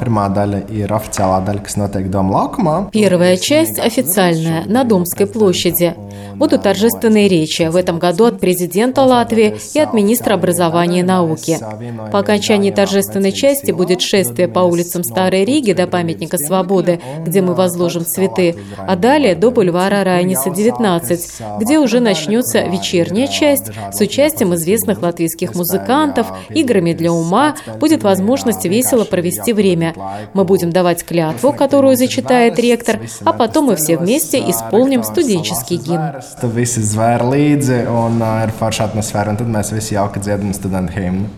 Первая часть официальная, на Домской площади. Будут торжественные речи в этом году от президента Латвии и от министра образования и науки. По окончании торжественной части будет шествие по улицам Старой Риги до памятника Свободы, где мы возложим цветы, а далее до бульвара Райниса, 19, где уже начнется вечерняя часть с участием известных латвийских музыкантов, играми для ума, будет возможность весело провести время. Мы будем давать клятву, которую зачитает ректор, а потом мы все вместе исполним студенческий гимн. Visi zvēr līdzi un ir forša atmosfēra, un tad mēs visi jauki dziedam studentu himnu.